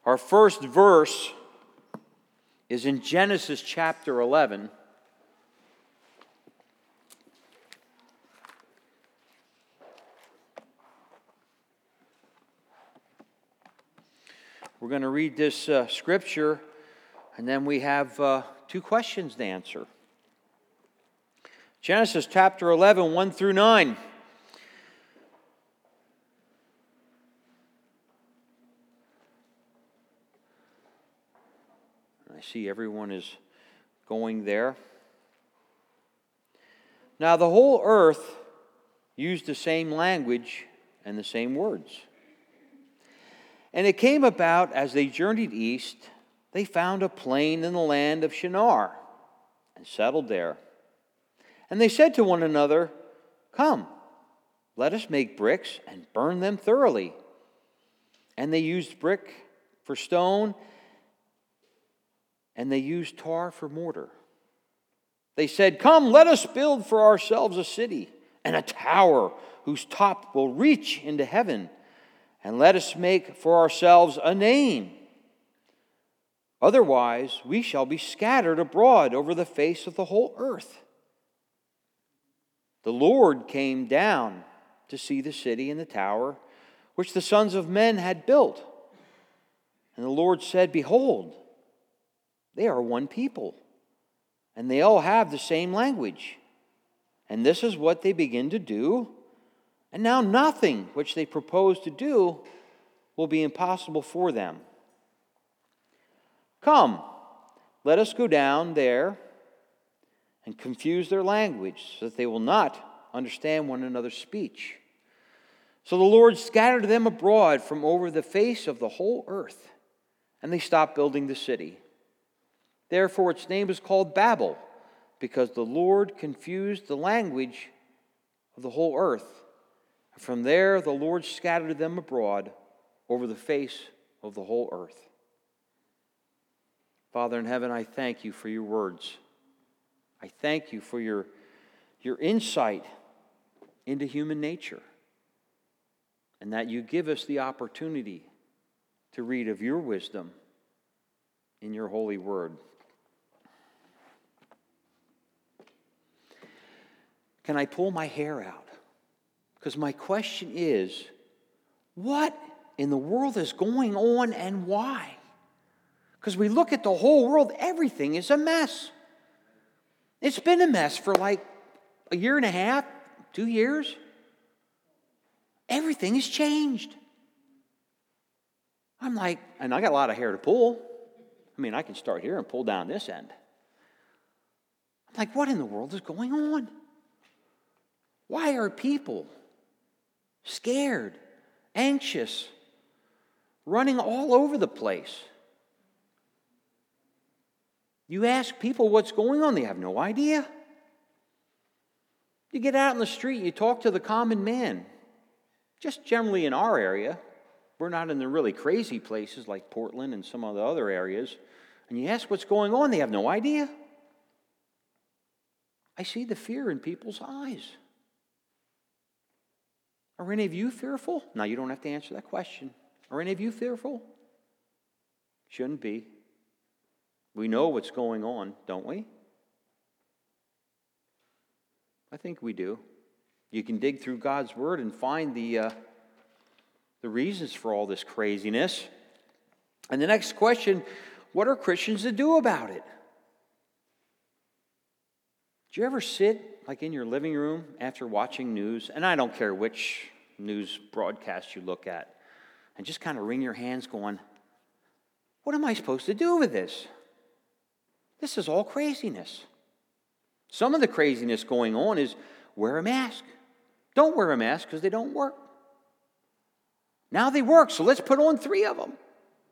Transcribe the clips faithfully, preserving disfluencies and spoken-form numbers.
Our first verse is in Genesis chapter eleven. We're going to read this uh, scripture, and then we have uh, two questions to answer. Genesis chapter eleven, one through nine. I see everyone is going there. Now the whole earth used the same language and the same words. And it came about as they journeyed east, they found a plain in the land of Shinar and settled there. And they said to one another, "Come, let us make bricks and burn them thoroughly." And they used brick for stone, and they used tar for mortar. They said, "Come, let us build for ourselves a city and a tower whose top will reach into heaven, and let us make for ourselves a name. Otherwise, we shall be scattered abroad over the face of the whole earth." The Lord came down to see the city and the tower which the sons of men had built. And the Lord said, "Behold, they are one people, and they all have the same language. And this is what they begin to do. And now nothing which they propose to do will be impossible for them. Come, let us go down there and confuse their language, so that they will not understand one another's speech." So the Lord scattered them abroad from over the face of the whole earth, and they stopped building the city. Therefore its name is called Babel, because the Lord confused the language of the whole earth. And from there the Lord scattered them abroad over the face of the whole earth. Father in heaven, I thank you for your words. I thank you for your, your insight into human nature, and that you give us the opportunity to read of your wisdom in your holy word. Can I pull my hair out? Because my question is, what in the world is going on and why? Because we look at the whole world, everything is a mess. It's been a mess for like a year and a half, two years. Everything has changed. I'm like, and I got a lot of hair to pull. I mean, I can start here and pull down this end. I'm like, what in the world is going on? Why are people scared, anxious, running all over the place? You ask people what's going on, they have no idea. You get out in the street, you talk to the common man, just generally in our area. We're not in the really crazy places like Portland and some of the other areas. And you ask what's going on, they have no idea. I see the fear in people's eyes. Are any of you fearful? Now, you don't have to answer that question. Are any of you fearful? Shouldn't be. We know what's going on, don't we? I think we do. You can dig through God's Word and find the, uh, the reasons for all this craziness. And the next question, what are Christians to do about it? Do you ever sit like in your living room after watching news, and I don't care which news broadcast you look at, and just kind of wring your hands going, what am I supposed to do with this? This is all craziness. Some of the craziness going on is wear a mask. Don't wear a mask because they don't work. Now they work, so let's put on three of them.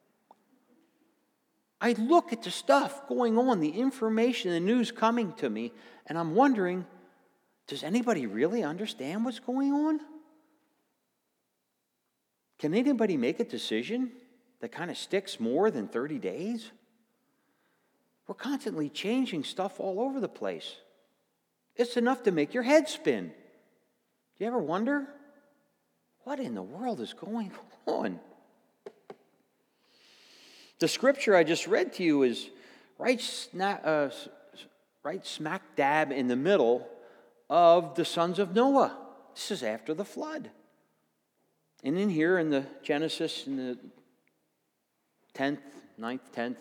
I look at the stuff going on, the information, the news coming to me, and I'm wondering, does anybody really understand what's going on? Can anybody make a decision that kind of sticks more than thirty days? We're constantly changing stuff all over the place. It's enough to make your head spin. Do you ever wonder, what in the world is going on? The scripture I just read to you is right, sna- uh, right smack dab in the middle of the sons of Noah. This is after the flood. And in here in the Genesis, in the tenth, ninth, tenth,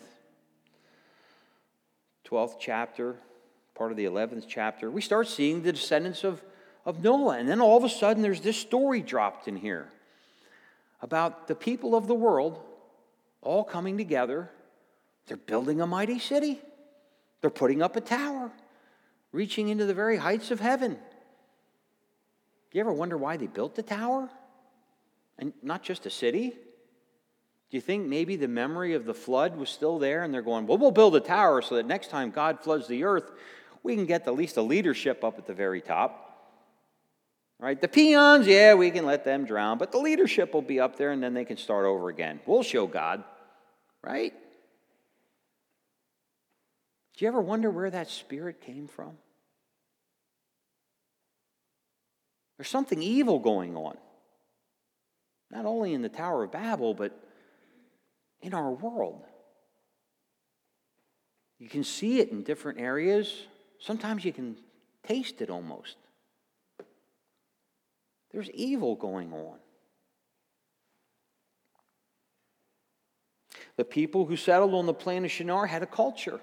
twelfth chapter, part of the eleventh chapter, we start seeing the descendants of, of Noah. And then all of a sudden there's this story dropped in here about the people of the world all coming together. They're building a mighty city. They're putting up a tower, reaching into the very heights of heaven. Do you ever wonder why they built the tower? And not just a city? Do you think maybe the memory of the flood was still there and they're going, well, we'll build a tower so that next time God floods the earth, we can get at least the leadership up at the very top. Right? The peons, yeah, we can let them drown, but the leadership will be up there and then they can start over again. We'll show God. Right? Do you ever wonder where that spirit came from? There's something evil going on. Not only in the Tower of Babel, but in our world. You can see it in different areas. Sometimes you can taste it almost. There's evil going on. The people who settled on the plain of Shinar had a culture.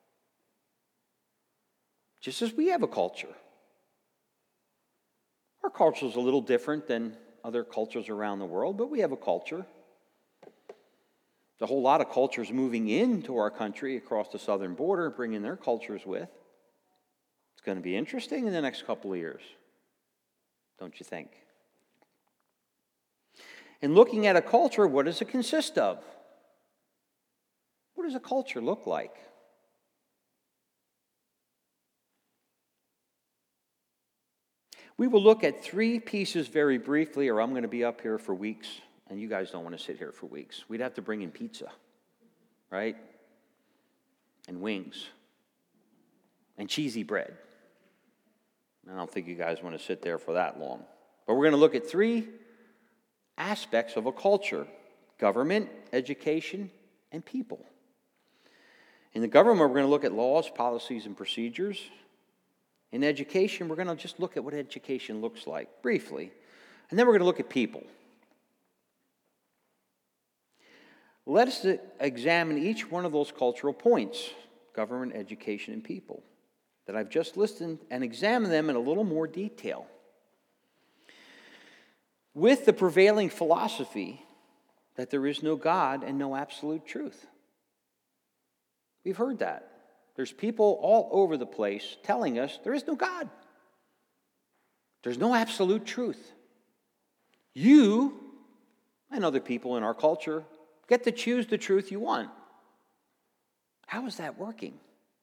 Just as we have a culture. Our culture is a little different than other cultures around the world, but we have a culture. There's a whole lot of cultures moving into our country across the southern border, bringing their cultures with. It's going to be interesting in the next couple of years, don't you think? And looking at a culture, what does it consist of? What does a culture look like? We will look at three pieces very briefly, or I'm going to be up here for weeks, and you guys don't want to sit here for weeks. We'd have to bring in pizza, right? And wings. And cheesy bread. I don't think you guys want to sit there for that long. But we're going to look at three aspects of a culture: government, education, and people. In the government, we're going to look at laws, policies, and procedures. In education, we're going to just look at what education looks like, briefly. And then we're going to look at people. Let us examine each one of those cultural points, government, education, and people, that I've just listed, and examine them in a little more detail. With the prevailing philosophy that there is no God and no absolute truth. We've heard that. There's people all over the place telling us there is no God. There's no absolute truth. You and other people in our culture get to choose the truth you want. How is that working?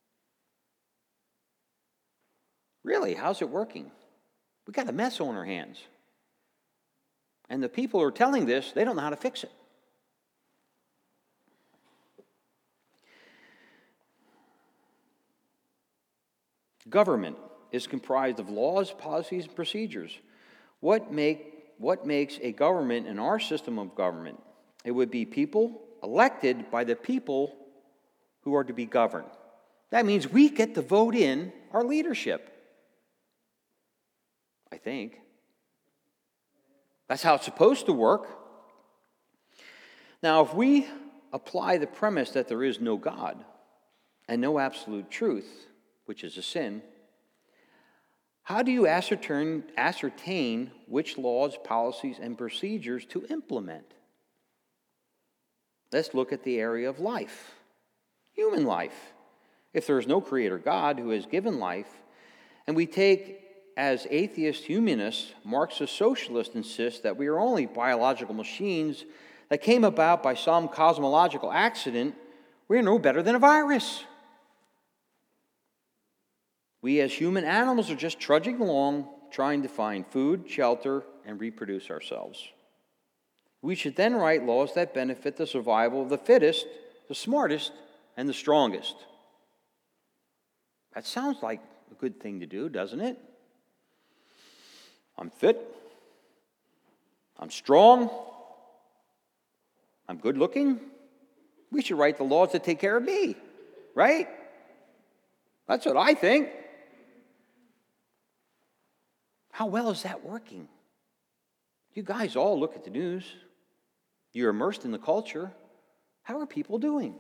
Really, how's it working? We've got a mess on our hands. And the people who are telling this, they don't know how to fix it. Government is comprised of laws, policies, and procedures. What make what makes a government in our system of government? It would be people elected by the people who are to be governed. That means we get to vote in our leadership. I think. That's how it's supposed to work. Now, if we apply the premise that there is no God and no absolute truth, which is a sin, how do you ascertain, ascertain which laws, policies, and procedures to implement? Let's look at the area of life, human life. If there is no creator God who has given life, and we take as atheist humanists, Marxist socialists insist that we are only biological machines that came about by some cosmological accident, we are no better than a virus. We as human animals are just trudging along, trying to find food, shelter, and reproduce ourselves. We should then write laws that benefit the survival of the fittest, the smartest, and the strongest. That sounds like a good thing to do, doesn't it? I'm fit. I'm strong. I'm good looking. We should write the laws that take care of me, right? That's what I think. How well is that working? You guys all look at the news. You're immersed in the culture. How are people doing?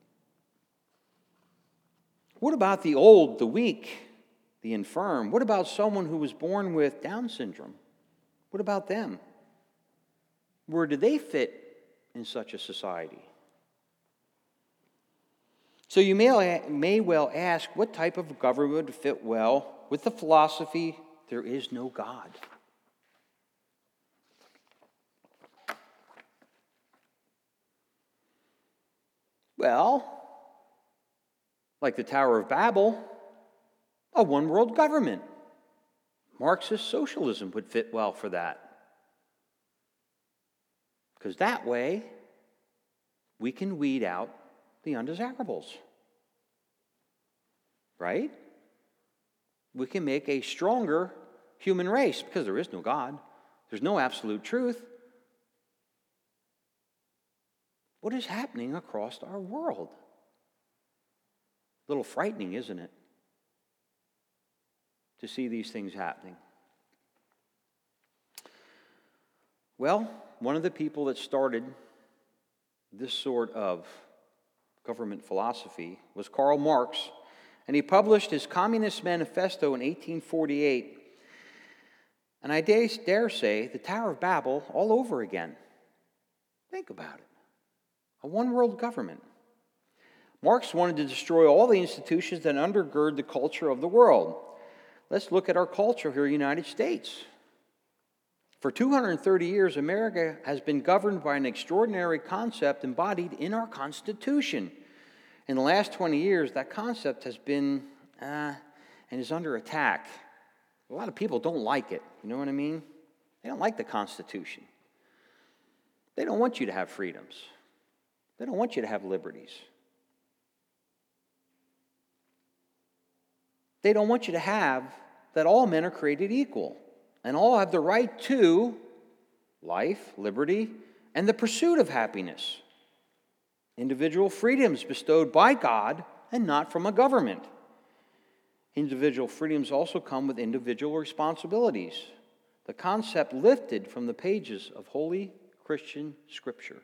What about the old, the weak, the infirm? What about someone who was born with Down syndrome? What about them? Where do they fit in such a society? So you may, may well ask, what type of government would fit well with the philosophy, there is no God? Well, like the Tower of Babel, a one-world government. Marxist socialism would fit well for that. Because that way, we can weed out the undesirables. Right? We can make a stronger human race because there is no God. There's no absolute truth. What is happening across our world? A little frightening, isn't it? To see these things happening. Well, one of the people that started this sort of government philosophy was Karl Marx, and he published his Communist Manifesto in eighteen forty-eight. And I dare say the Tower of Babel all over again. Think about it. A one-world government. Marx wanted to destroy all the institutions that undergird the culture of the world. Let's look at our culture here in the United States. For two hundred thirty years, America has been governed by an extraordinary concept embodied in our Constitution. In the last twenty years, that concept has been uh, and is under attack. A lot of people don't like it. You know what I mean? They don't like the Constitution. They don't want you to have freedoms. They don't want you to have liberties. They don't want you to have that all men are created equal and all have the right to life, liberty, and the pursuit of happiness. Individual freedoms bestowed by God and not from a government. Individual freedoms also come with individual responsibilities. The concept lifted from the pages of Holy Christian Scripture.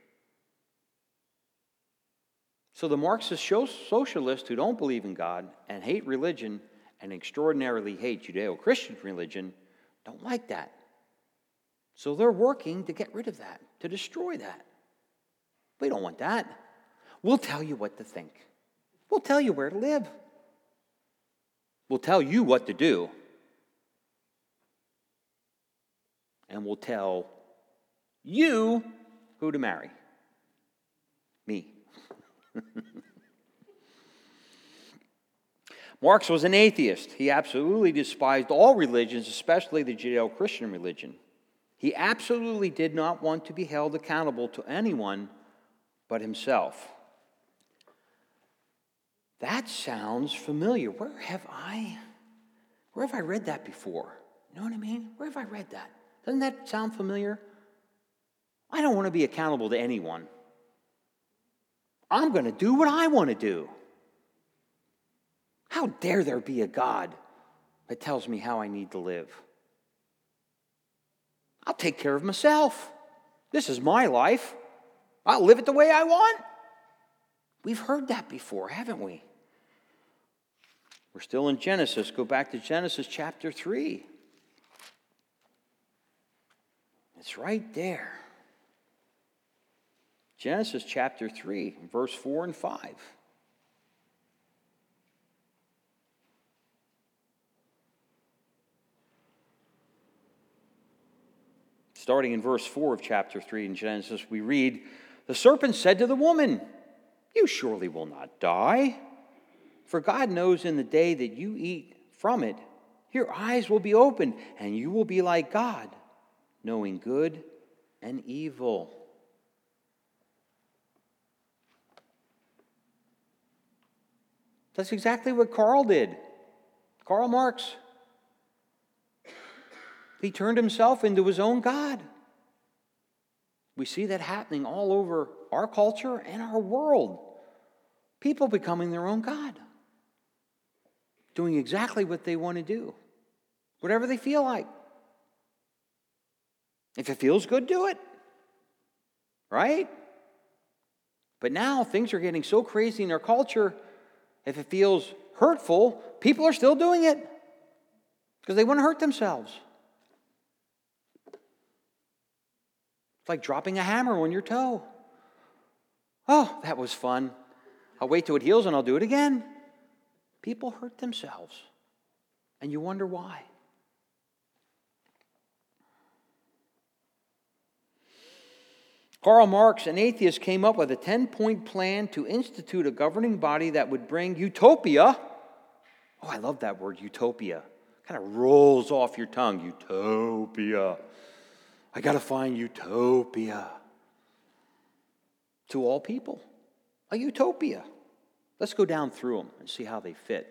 So the Marxist socialists who don't believe in God and hate religion and extraordinarily hate Judeo-Christian religion don't like that. So they're working to get rid of that, to destroy that. We don't want that. We'll tell you what to think. We'll tell you where to live. We'll tell you what to do. And we'll tell you who to marry. Me. Marx was an atheist. He absolutely despised all religions, especially the Judeo-Christian religion. He absolutely did not want to be held accountable to anyone but himself. That sounds familiar. Where have I, where have I read that before? You know what I mean? Where have I read that? Doesn't that sound familiar? I don't want to be accountable to anyone. I'm going to do what I want to do. How dare there be a God that tells me how I need to live? I'll take care of myself. This is my life. I'll live it the way I want. We've heard that before, haven't we? We're still in Genesis. Go back to Genesis chapter three. It's right there. Genesis chapter three, verse four and five. Starting in verse four of chapter three in Genesis, we read, "The serpent said to the woman, 'You surely will not die, for God knows in the day that you eat from it, your eyes will be opened, and you will be like God, knowing good and evil.'" That's exactly what Karl did. Karl Marx. He turned himself into his own God. We see that happening all over our culture, and our world. People becoming their own God. Doing exactly what they want to do. Whatever they feel like. If it feels good, do it. Right? But now things are getting so crazy in our culture, if it feels hurtful, people are still doing it. Because they want to hurt themselves. It's like dropping a hammer on your toe. Oh, that was fun. I'll wait till it heals and I'll do it again. People hurt themselves. And you wonder why. Karl Marx, an atheist, came up with a ten-point plan to institute a governing body that would bring utopia. Oh, I love that word, utopia. Kind of rolls off your tongue, utopia. I got to find utopia. To all people, a utopia. Let's go down through them and see how they fit.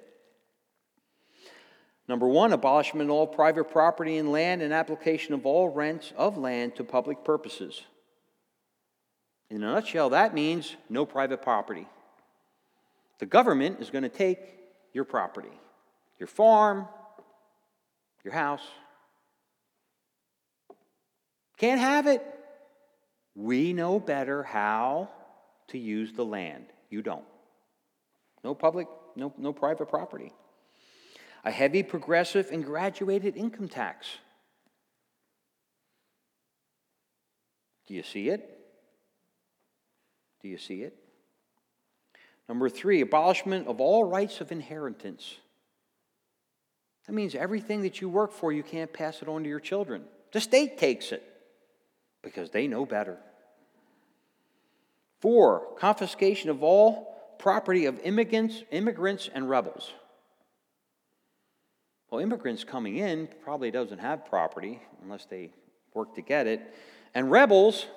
Number one, abolishment of all private property and land and application of all rents of land to public purposes. In a nutshell, that means no private property. The government is going to take your property, your farm, your house. Can't have it. We know better how to use the land. You don't. No public, no, no private property. A heavy, progressive, and graduated income tax. Do you see it? Do you see it? Number three, abolishment of all rights of inheritance. That means everything that you work for, you can't pass it on to your children. The state takes it because they know better. Four, confiscation of all property of immigrants, immigrants and rebels. Well, immigrants coming in probably doesn't have property unless they work to get it. And rebels,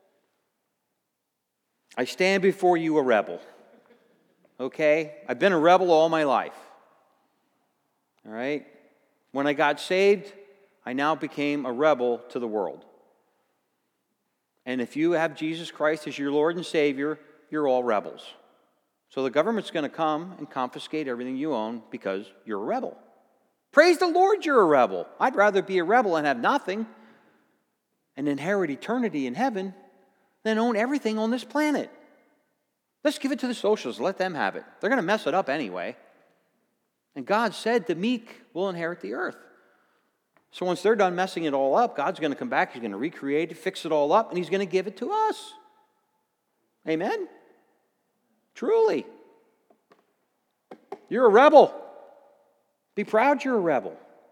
I stand before you a rebel. Okay? I've been a rebel all my life. All right? When I got saved, I now became a rebel to the world. And if you have Jesus Christ as your Lord and Savior, you're all rebels. So the government's going to come and confiscate everything you own because you're a rebel. Praise the Lord, you're a rebel. I'd rather be a rebel and have nothing and inherit eternity in heaven than own everything on this planet. Let's give it to the socialists. Let them have it. They're going to mess it up anyway. And God said the meek will inherit the earth. So once they're done messing it all up, God's going to come back. He's going to recreate it, fix it all up, and He's going to give it to us. Amen? Truly. You're a rebel. Be proud you're a rebel.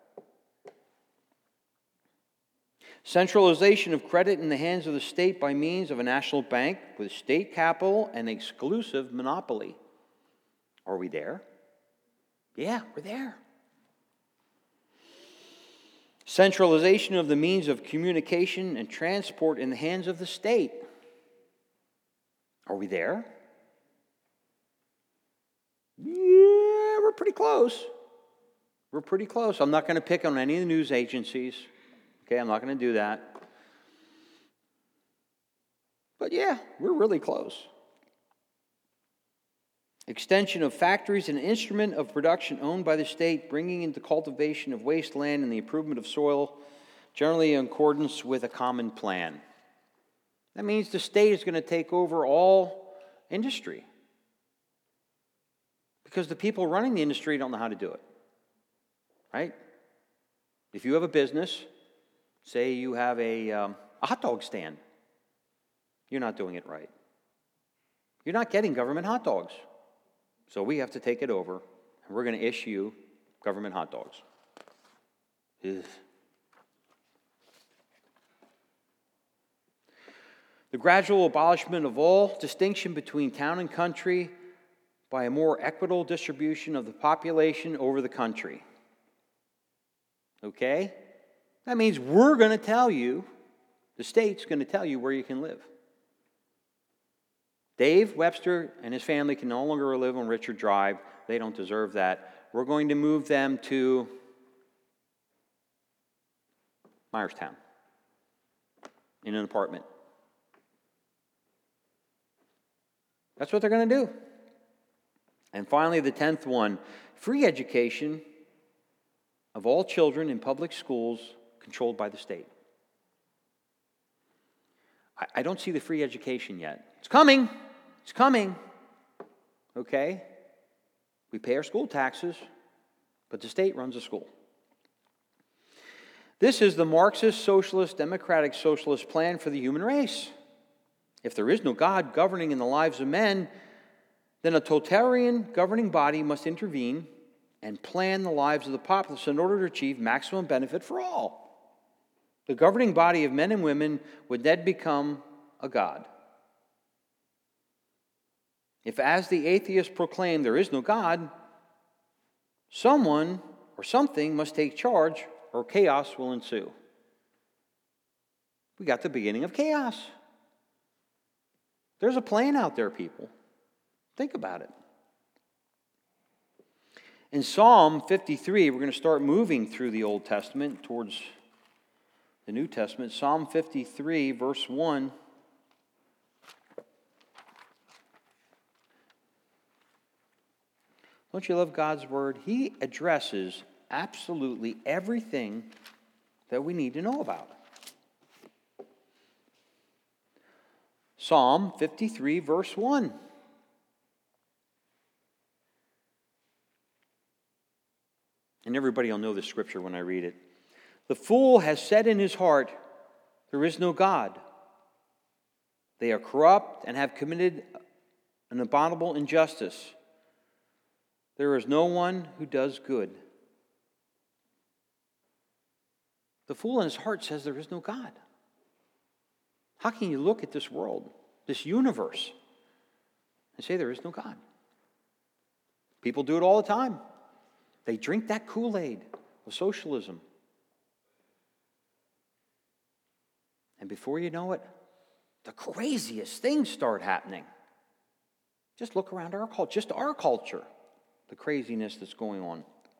Centralization of credit in the hands of the state by means of a national bank with state capital and exclusive monopoly. Are we there? Yeah, we're there. Centralization of the means of communication and transport in the hands of the state. Are we there? Yeah, we're pretty close. We're pretty close. I'm not going to pick on any of the news agencies. Okay, I'm not going to do that. But yeah, we're really close. Extension of factories and instrument of production owned by the state, bringing into cultivation of wasteland and the improvement of soil, generally in accordance with a common plan. That means the state is going to take over all industry. Because the people running the industry don't know how to do it. Right? If you have a business, say you have a, um, a hot dog stand, you're not doing it right. You're not getting government hot dogs. So we have to take it over, and we're going to issue government hot dogs. Ugh. The gradual abolishment of all distinction between town and country by a more equitable distribution of the population over the country. Okay? That means we're going to tell you, the state's going to tell you where you can live. Dave Webster and his family can no longer live on Richard Drive. They don't deserve that. We're going to move them to Myerstown in an apartment. That's what they're going to do. And finally, the tenth one, free education of all children in public schools controlled by the state. I, I don't see the free education yet. It's coming. It's coming. Okay? We pay our school taxes, but the state runs the school. This is the Marxist, socialist, democratic, socialist plan for the human race. If there is no God governing in the lives of men, then a totalitarian governing body must intervene and plan the lives of the populace in order to achieve maximum benefit for all. The governing body of men and women would then become a God. If, as the atheists proclaim, there is no God, someone or something must take charge or chaos will ensue. We got the beginning of chaos. There's a plan out there, people. Think about it. In Psalm fifty-three, we're going to start moving through the Old Testament towards the New Testament. Psalm fifty-three, verse one. Don't you love God's word? He addresses absolutely everything that we need to know about. Psalm fifty-three, verse one. And everybody will know this scripture when I read it. The fool has said in his heart, there is no God. They are corrupt and have committed an abominable injustice. There is no one who does good. The fool in his heart says there is no God. How can you look at this world, this universe, and say there is no God? People do it all the time. They drink that Kool-Aid of socialism. And before you know it, the craziest things start happening. Just look around our culture, just our culture, the craziness that's going on.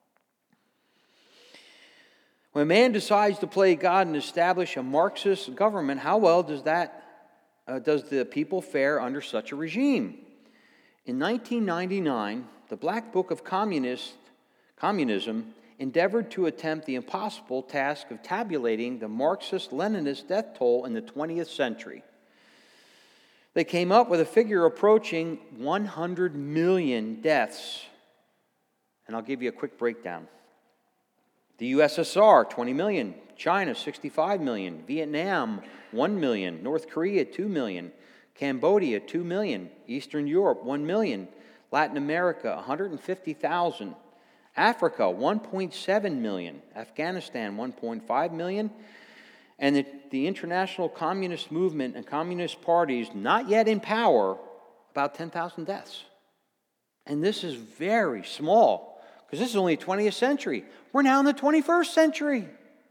When man decides to play God and establish a Marxist government, how well does that uh, does the people fare under such a regime? In nineteen ninety-nine, the Black Book of Communist, Communism endeavored to attempt the impossible task of tabulating the Marxist-Leninist death toll in the twentieth century. They came up with a figure approaching one hundred million deaths. And I'll give you a quick breakdown. The U S S R, twenty million. China, sixty-five million. Vietnam, one million. North Korea, two million. Cambodia, two million. Eastern Europe, one million. Latin America, one hundred fifty thousand. Africa, one point seven million. Afghanistan, one point five million. And the, the international communist movement and communist parties, not yet in power, about ten thousand deaths. And this is very small. Because this is only the twentieth century. We're now in the twenty-first century.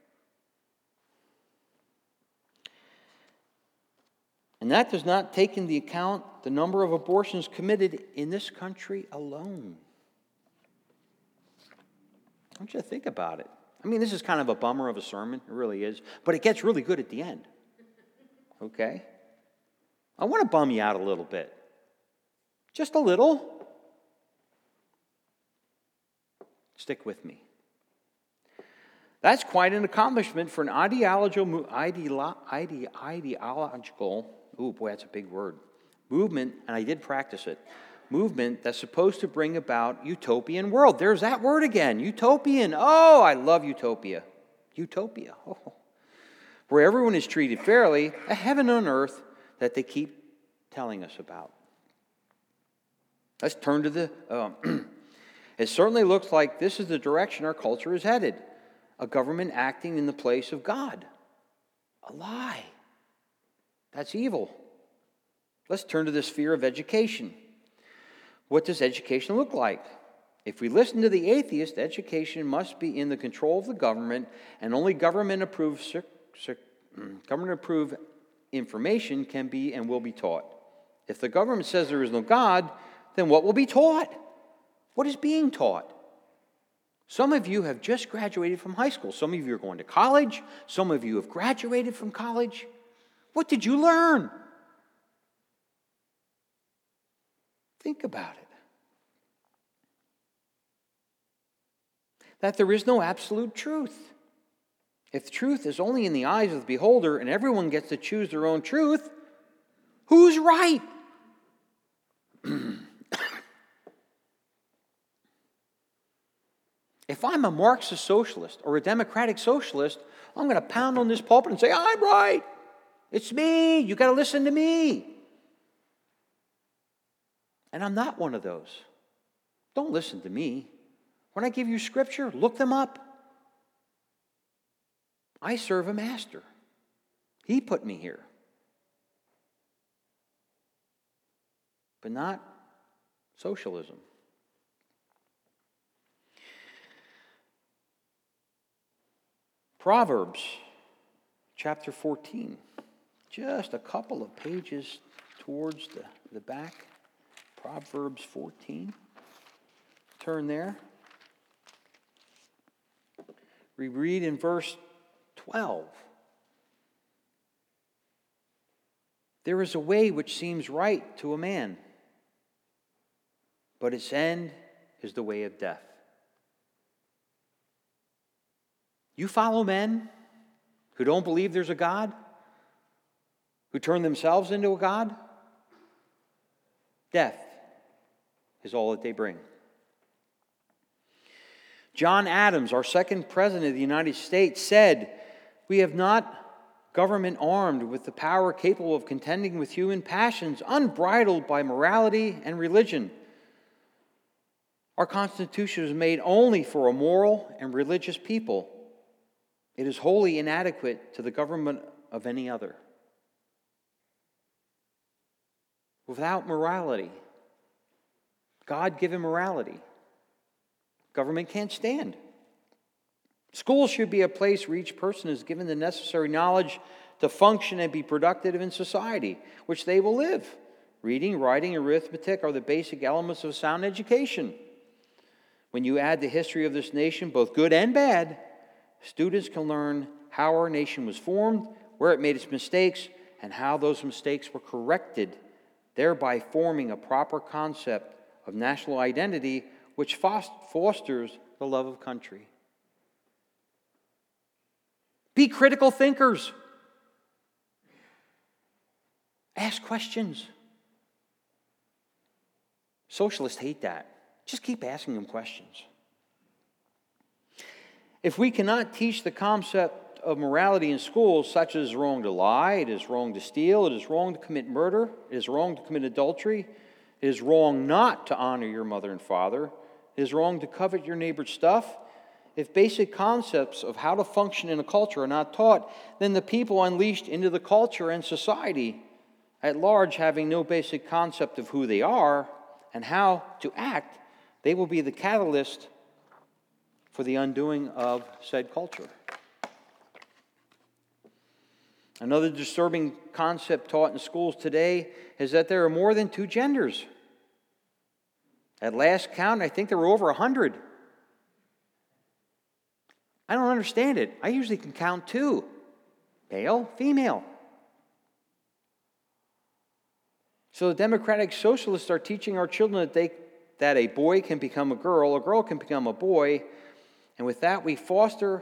And that does not take into account the number of abortions committed in this country alone. I want you to think about it. I mean, this is kind of a bummer of a sermon. It really is. But it gets really good at the end. Okay? I want to bum you out a little bit. Just a little. Stick with me. That's quite an accomplishment for an ideological, ideolo, ide, ideological, oh boy, that's a big word, movement, and I did practice it, movement that's supposed to bring about utopian world. There's that word again, utopian. Oh, I love utopia. Utopia. Oh. Where everyone is treated fairly, a heaven on earth that they keep telling us about. Let's turn to the... Um, It certainly looks like this is the direction our culture is headed. A government acting in the place of God. A lie. That's evil. Let's turn to the sphere of education. What does education look like? If we listen to the atheist, education must be in the control of the government, and only government-approved government-approved information can be and will be taught. If the government says there is no God, then what will be taught? What is being taught? Some of you have just graduated from high school. Some of you are going to college. Some of you have graduated from college. What did you learn? Think about it. That there is no absolute truth. If truth is only in the eyes of the beholder and everyone gets to choose their own truth, who's right? If I'm a Marxist socialist or a democratic socialist, I'm going to pound on this pulpit and say, I'm right. It's me. You got to listen to me. And I'm not one of those. Don't listen to me. When I give you scripture, look them up. I serve a master. He put me here. But not socialism. Proverbs chapter fourteen. Just a couple of pages towards the, the back. Proverbs fourteen. Turn there. We read in verse twelve. There is a way which seems right to a man, but its end is the way of death. You follow men who don't believe there's a God, who turn themselves into a God? Death is all that they bring. John Adams, our second president of the United States, said, "We have not government armed with the power capable of contending with human passions, unbridled by morality and religion. Our Constitution is made only for a moral and religious people. It is wholly inadequate to the government of any other." Without morality, God-given morality, government can't stand. Schools should be a place where each person is given the necessary knowledge to function and be productive in society, which they will live. Reading, writing, arithmetic are the basic elements of sound education. When you add the history of this nation, both good and bad, students can learn how our nation was formed, where it made its mistakes, and how those mistakes were corrected, thereby forming a proper concept of national identity which fosters the love of country. Be critical thinkers. Ask questions. Socialists hate that. Just keep asking them questions. If we cannot teach the concept of morality in schools, such as wrong to lie, it is wrong to steal, it is wrong to commit murder, it is wrong to commit adultery, it is wrong not to honor your mother and father, it is wrong to covet your neighbor's stuff. If basic concepts of how to function in a culture are not taught, then the people unleashed into the culture and society at large, having no basic concept of who they are and how to act, they will be the catalyst for the undoing of said culture. Another disturbing concept taught in schools today is that there are more than two genders. At last count, I think there were over a hundred. I don't understand it. I usually can count two. Male, female. So the democratic socialists are teaching our children that they that a boy can become a girl, a girl can become a boy, and with that we foster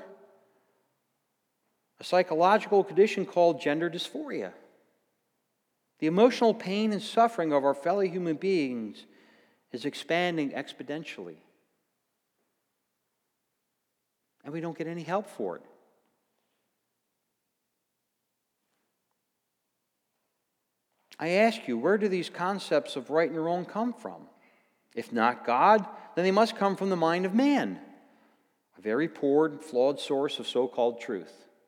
a psychological condition called gender dysphoria. The emotional pain and suffering of our fellow human beings is expanding exponentially. And we don't get any help for it. I ask you, where do these concepts of right and wrong come from? If not God, then they must come from the mind of man, a very poor and flawed source of so-called truth.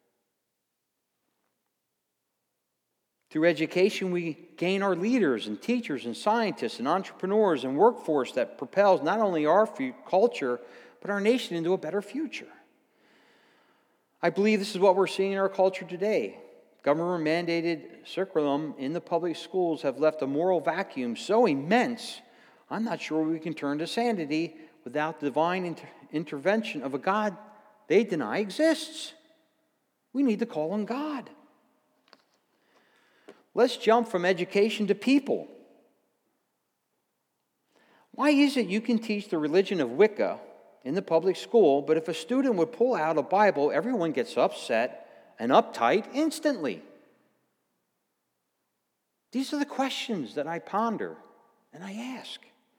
Through education, we gain our leaders and teachers and scientists and entrepreneurs and workforce that propels not only our culture, but our nation into a better future. I believe this is what we're seeing in our culture today. Government-mandated curriculum in the public schools have left a moral vacuum so immense, I'm not sure we can turn to sanity without the divine inter- intervention of a God they deny exists. We need to call on God. Let's jump from education to people. Why is it you can teach the religion of Wicca in the public school, but if a student would pull out a Bible, everyone gets upset and uptight instantly? These are the questions that I ponder and I ask.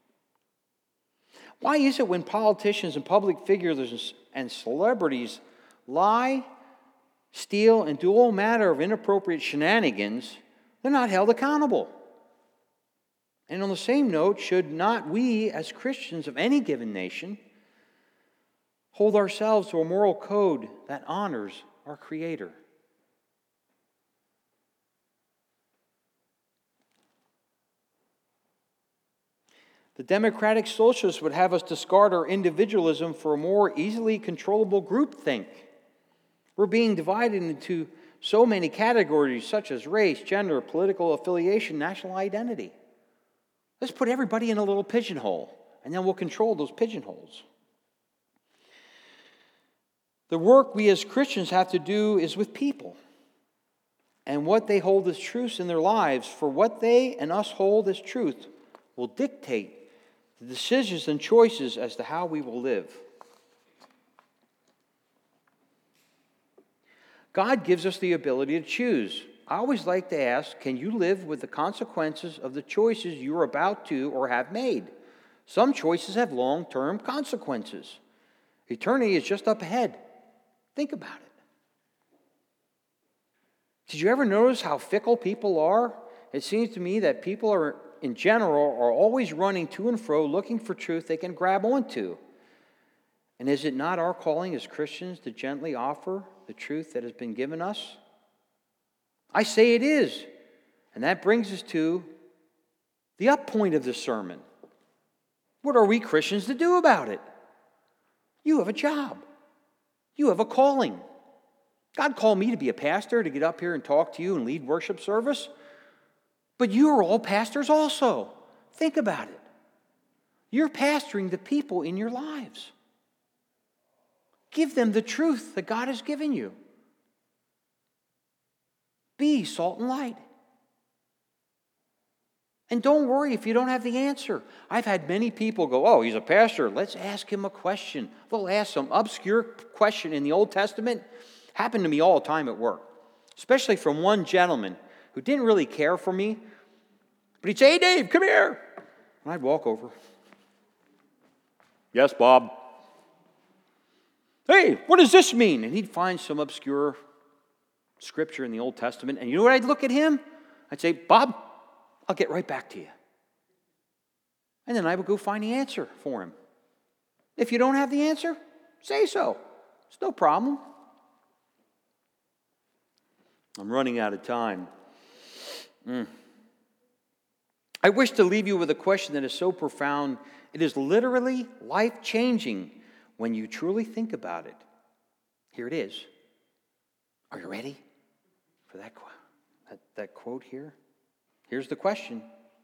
Why is it when politicians and public figures and celebrities lie, steal, and do all manner of inappropriate shenanigans, they're not held accountable? And on the same note, should not we, as Christians of any given nation, hold ourselves to a moral code that honors our Creator? The democratic socialists would have us discard our individualism for a more easily controllable groupthink. We're being divided into so many categories such as race, gender, political affiliation, national identity. Let's put everybody in a little pigeonhole, and then we'll control those pigeonholes. The work we as Christians have to do is with people and what they hold as truths in their lives, for what they and us hold as truth will dictate the decisions and choices as to how we will live. God gives us the ability to choose. I always like to ask, can you live with the consequences of the choices you're about to or have made? Some choices have long-term consequences. Eternity is just up ahead. Think about it. Did you ever notice how fickle people are? It seems to me that people are, in general, are always running to and fro looking for truth they can grab onto. And is it not our calling as Christians to gently offer the truth that has been given us? I say it is. And that brings us to the up point of this sermon. What are we Christians to do about it? You have a job. You have a calling. God called me to be a pastor, to get up here and talk to you and lead worship service. But you are all pastors also. Think about it. You're pastoring the people in your lives. Give them the truth that God has given you. Be salt and light. And don't worry if you don't have the answer. I've had many people go, oh, he's a pastor. Let's ask him a question. They'll ask some obscure question in the Old Testament. Happened to me all the time at work, especially from one gentleman who didn't really care for me. But he'd say, hey, Dave, come here. And I'd walk over. Yes, Bob. Hey, what does this mean? And he'd find some obscure scripture in the Old Testament. And you know what? I'd look at him. I'd say, Bob, I'll get right back to you. And then I would go find the answer for him. If you don't have the answer, say so. It's no problem. I'm running out of time. Mm. I wish to leave you with a question that is so profound, it is literally life-changing when you truly think about it. Here it is. Are you ready for that, that, that quote here? Here's the question.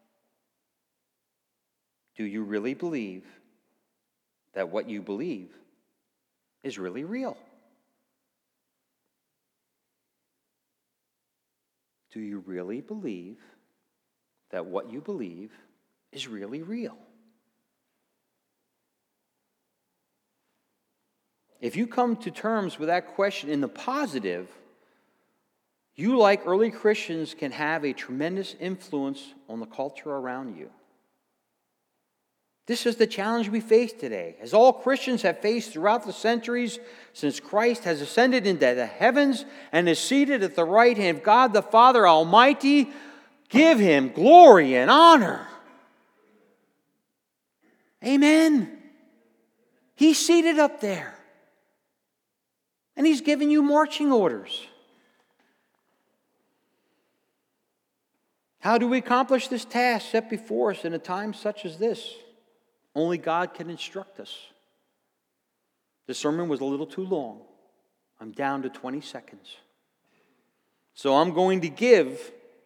Do you really believe that what you believe is really real? Do you really believe that what you believe is really real? If you come to terms with that question in the positive, you, like early Christians, can have a tremendous influence on the culture around you. This is the challenge we face today. As all Christians have faced throughout the centuries since Christ has ascended into the heavens and is seated at the right hand of God the Father Almighty, give Him glory and honor. Amen. He's seated up there. And He's giving you marching orders. How do we accomplish this task set before us in a time such as this? Only God can instruct us. The sermon was a little too long. I'm down to twenty seconds. So I'm going to give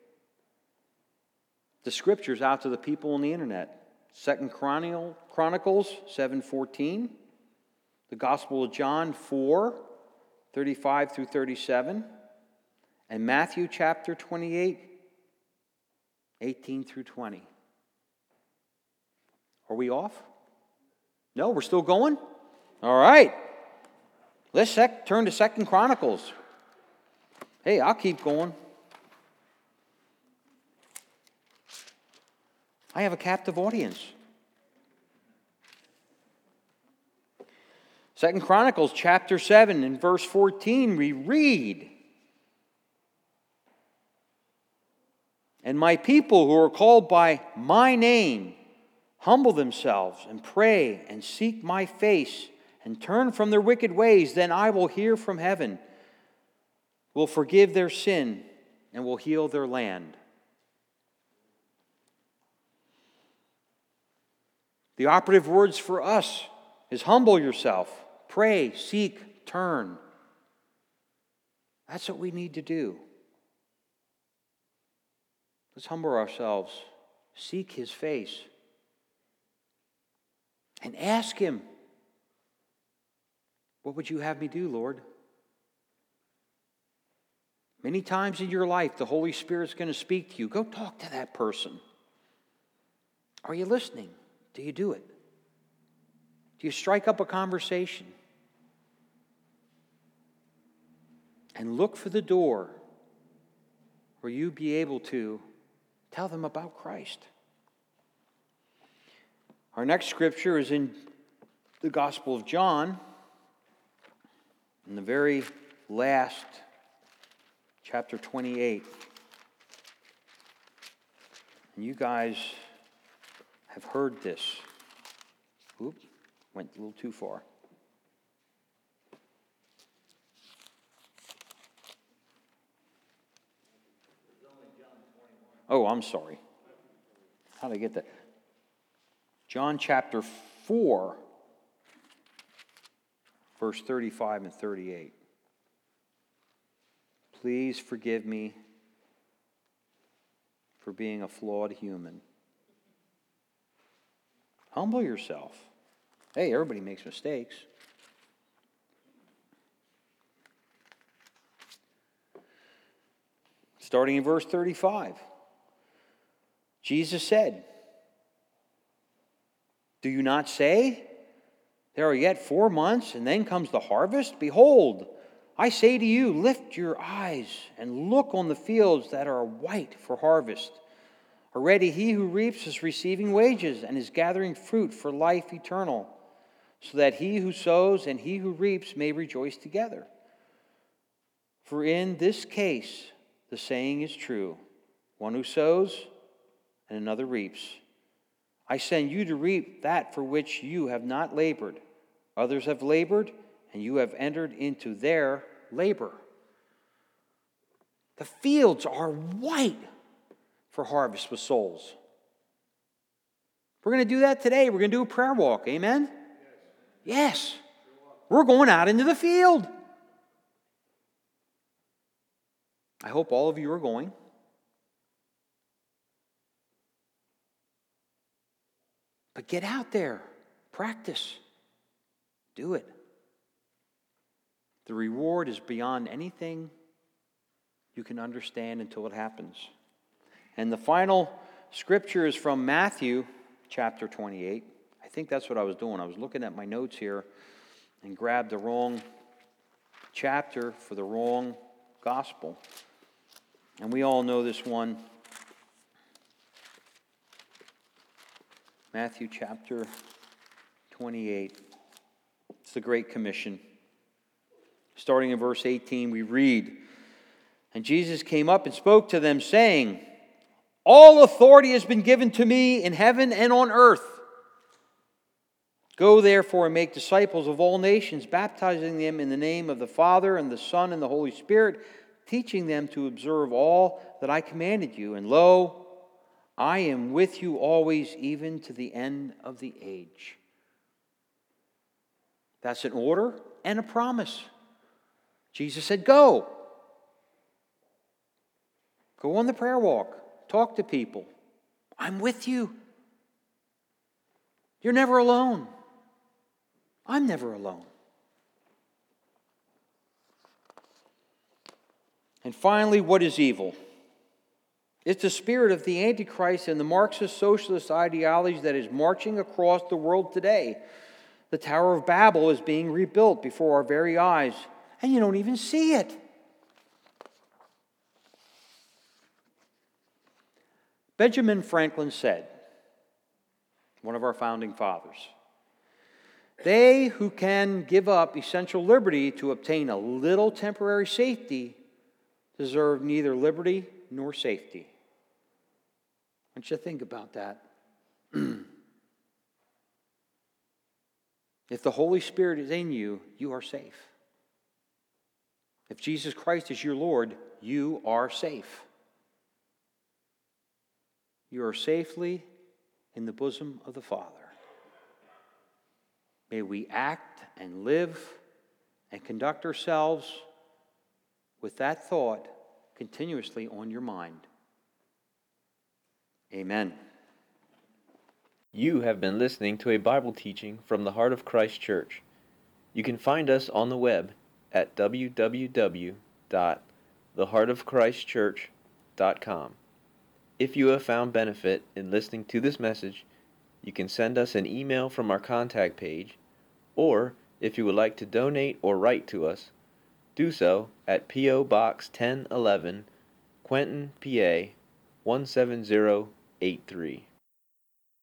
the scriptures out to the people on the internet. Second Chronicles seven fourteen, the Gospel of John four thirty-five through thirty-seven, and Matthew chapter twenty-eight, eighteen through twenty. Are we off? No, we're still going? All right. Let's sec- turn to Second Chronicles. Hey, I'll keep going. I have a captive audience. Second Chronicles chapter seven and verse fourteen, we read, "And my people who are called by my name humble themselves and pray and seek my face and turn from their wicked ways, then I will hear from heaven, will forgive their sin, and will heal their land." The operative words for us is humble yourself, pray, seek, turn. That's what we need to do. Let's humble ourselves, seek His face, and ask Him, "What would you have me do, Lord?" Many times in your life, the Holy Spirit's going to speak to you. Go talk to that person. Are you listening? Do you do it? Do you strike up a conversation? And look for the door where you be able to tell them about Christ. Our next scripture is in the Gospel of John, in the very last chapter twenty-eight. And you guys have heard this. Oops, went a little too far. Oh, I'm sorry. How did I get that? John chapter four, verse thirty-five and thirty-eight. Please forgive me for being a flawed human. Humble yourself. Hey, everybody makes mistakes. Starting in verse thirty-five. Jesus said, "Do you not say, there are yet four months, and then comes the harvest? Behold, I say to you, lift your eyes and look on the fields that are white for harvest. Already he who reaps is receiving wages and is gathering fruit for life eternal, so that he who sows and he who reaps may rejoice together. For in this case the saying is true, one who sows and another reaps. I send you to reap that for which you have not labored. Others have labored, and you have entered into their labor." The fields are white for harvest with souls. We're going to do that today. We're going to do a prayer walk. Amen? Yes. Yes. We're going out into the field. I hope all of you are going. But get out there. Practice. Do it. The reward is beyond anything you can understand until it happens. And the final scripture is from Matthew chapter twenty-eight. I think that's what I was doing. I was looking at my notes here and grabbed the wrong chapter for the wrong gospel. And we all know this one. Matthew chapter twenty-eight. It's the Great Commission. Starting in verse eighteen, we read, "And Jesus came up and spoke to them, saying, All authority has been given to me in heaven and on earth. Go therefore and make disciples of all nations, baptizing them in the name of the Father and the Son and the Holy Spirit, teaching them to observe all that I commanded you. And lo, I am with you always, even to the end of the age." That's an order and a promise. Jesus said, go. Go on the prayer walk. Talk to people. I'm with you. You're never alone. I'm never alone. And finally, what is evil? It's the spirit of the Antichrist and the Marxist socialist ideology that is marching across the world today. The Tower of Babel is being rebuilt before our very eyes, and you don't even see it. Benjamin Franklin said, one of our founding fathers, "They who can give up essential liberty to obtain a little temporary safety deserve neither liberty nor safety." I want you to think about that. If the Holy Spirit is in you, you are safe. If Jesus Christ is your Lord, you are safe. You are safely in the bosom of the Father. May we act and live and conduct ourselves with that thought continuously on your mind. Amen. You have been listening to a Bible teaching from the Heart of Christ Church. You can find us on the web at w w w dot the heart of christ church dot com. If you have found benefit in listening to this message, you can send us an email from our contact page, or if you would like to donate or write to us, do so at P O Box ten eleven, Quentin, P A one seven zero eight three.